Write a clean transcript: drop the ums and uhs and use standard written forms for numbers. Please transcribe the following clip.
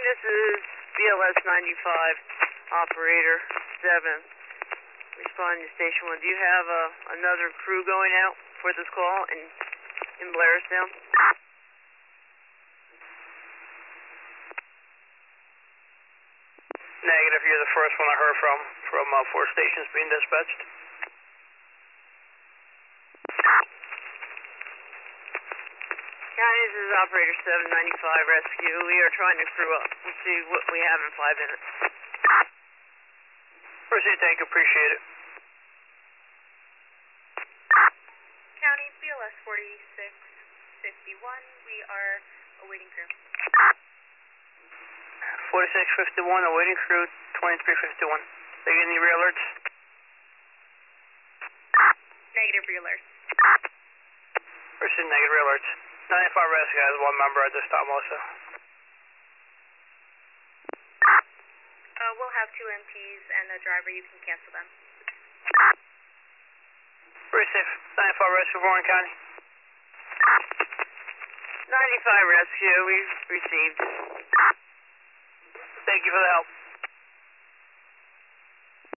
this is BLS 95, operator 7, responding to station 1. Do you have another crew going out for this call in Blairstown? Negative, you're the first one I heard from 4 stations being dispatched. County, this is operator 795 rescue. We are trying to crew up. We'll see what we have in 5 minutes. Proceed, thank you, appreciate it. County, BLS 4651, we are awaiting crew. 4651, awaiting crew, 2351. They get any re-alerts? Negative re-alerts. Proceed, negative re-alerts. 95 rescue has 1 member at this time also. We'll have 2 MPs and a driver, you can cancel them. Very safe. 95 rescue, Warren County. 95 rescue, we've received. Thank you for the help.